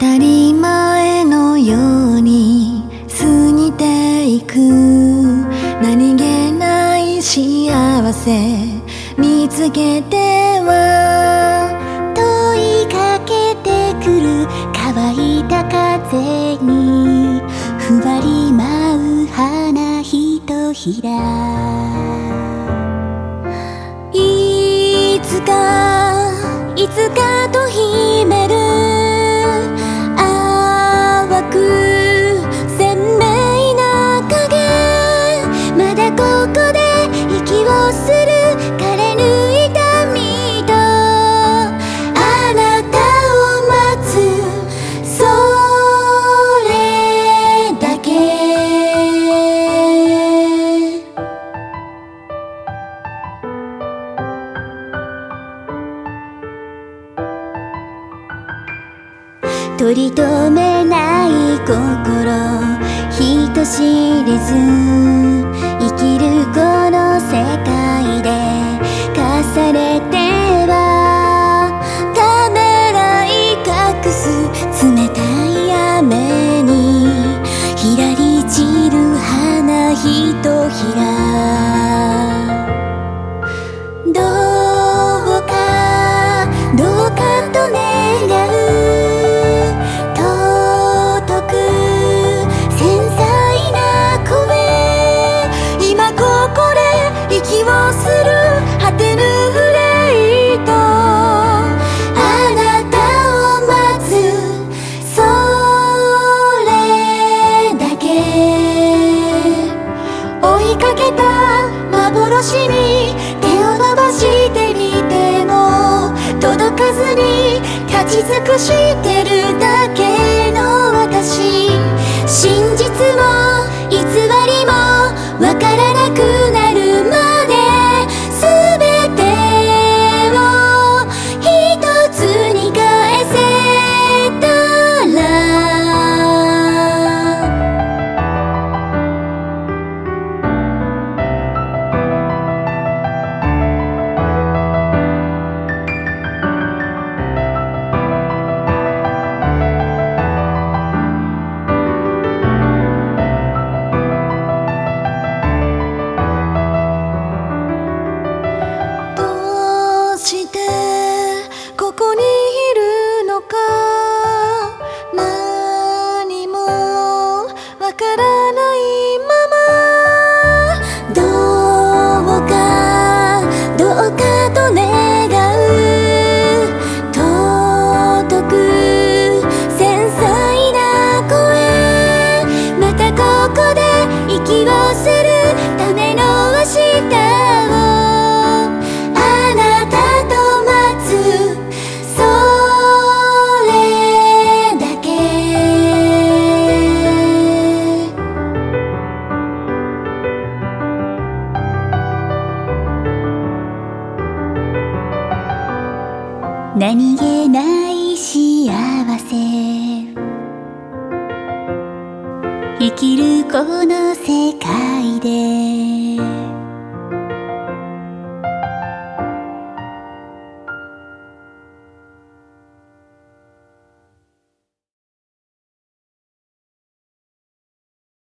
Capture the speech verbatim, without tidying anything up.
たり前のように過ぎていく何気ない幸せ見つけては問いかけてくる乾いた風にふわり舞う花ひとひらいつかいつかと秘める淡く鮮明な影まだここで息をする枯れぬ痛みとあなたを待つそれだけ取り留めない心人知れず生きるこの世界で重ねてはためらい隠す冷たい雨にひらり散る花ひとひらどうかどうかと願う息をする果てぬフレイとあなたを待つそれだけ追いかけた幻に手を伸ばしてみても届かずに立ち尽くしてるだけの私真実も偽りもわからなくなるまで全てを一つに返せたらどうしてここにいるのか何もわからないままどうかどうかと願う尊く繊細な声またここで息をするための明日をあなたと待つそれだけ何気ない幸せ生きるこの世界で